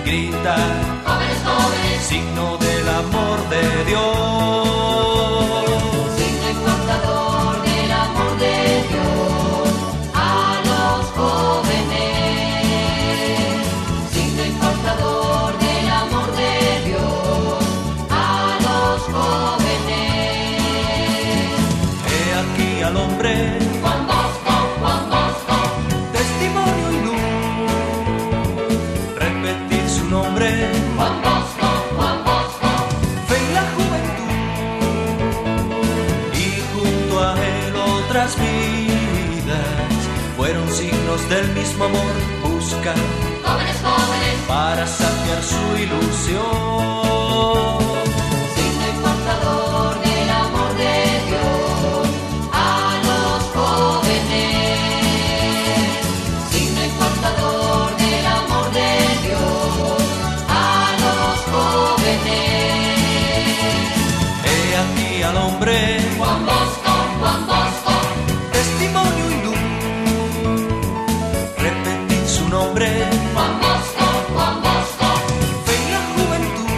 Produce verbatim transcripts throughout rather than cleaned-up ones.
grita, jóvenes, jóvenes, signo del amor de Dios. signo importador del amor de Dios a los jóvenes, signo importador del amor de Dios a los jóvenes. He aquí al hombre, Juan Bosco, Juan Bosco, testimonio y luz, repetir su nombre, Juan Bosco, Juan Bosco, fe en la juventud, y junto a él otras vidas, fueron signos del mismo amor, buscan jóvenes, jóvenes, para saciar su ilusión. signo importador del amor de Dios a los jóvenes, signo importador del amor de Dios a los jóvenes. He aquí al hombre, Juan Bosco, Juan Bosco, testimonio y luz, repetir su nombre, Juan Bosco, Juan Bosco, fe en la juventud,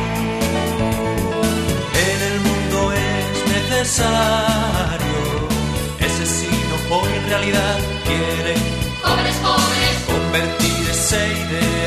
en el mundo es necesario, ese signo hoy en realidad quiere jóvenes, jóvenes, convertir ese ideal